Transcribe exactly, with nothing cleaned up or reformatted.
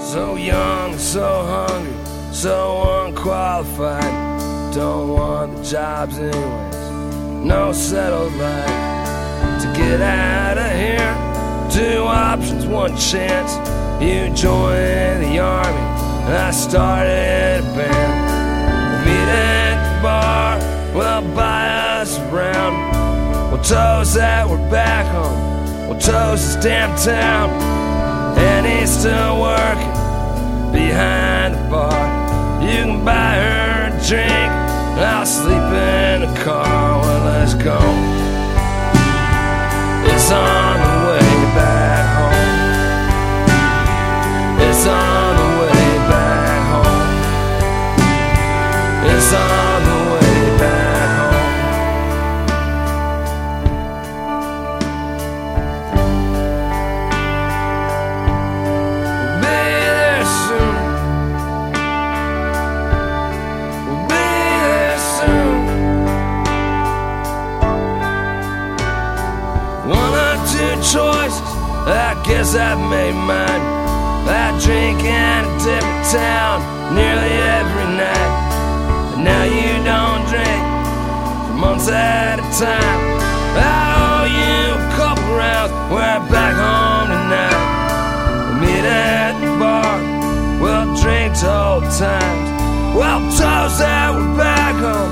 So young, so hungry, so unqualified. Don't want the jobs anyways, no settled life. To get out of here, two options, one chance. You join the army, and I started a band. We meet at the bar, well, buy us a round. We'll toast that we're back home, we'll toast this damn town. And he's still working behind the bar. You can buy her a drink, I'll sleep in the car. Well, let's go. It's on the way back home. It's on the way back home. It's on the way back home. We'll be there soon. We'll be there soon. One or two choices, I guess I've made mine. I drink and I dip in town nearly every night. But now you don't drink for months at a time. I owe you a couple rounds, we're back home tonight. We'll meet at the bar, we'll drink to old times. We'll toast that we're back home,